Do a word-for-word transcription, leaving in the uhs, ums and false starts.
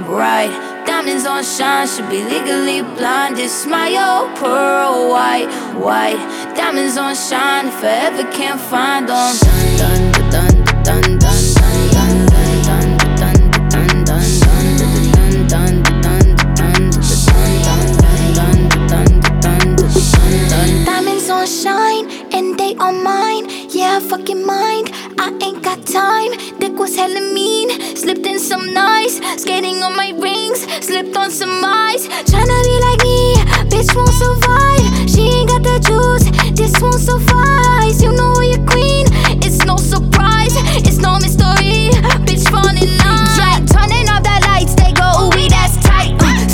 bright. Diamonds on shine, should be legally blind. This smile, pearl white, white. Diamonds on shine, if I ever can't find them. Dun dun dun dun dun dun dun dun dun dun dun dun dun. Diamonds on shine, and they on mine. Yeah, fucking mind, I ain't got time. Dick was hella mean, slipped in some nice. Skating on my rings, slipped on some ice. Tryna be like me, bitch won't survive. She ain't got the juice, this won't suffice. You know you're queen, it's no surprise, it's no mystery. Bitch falling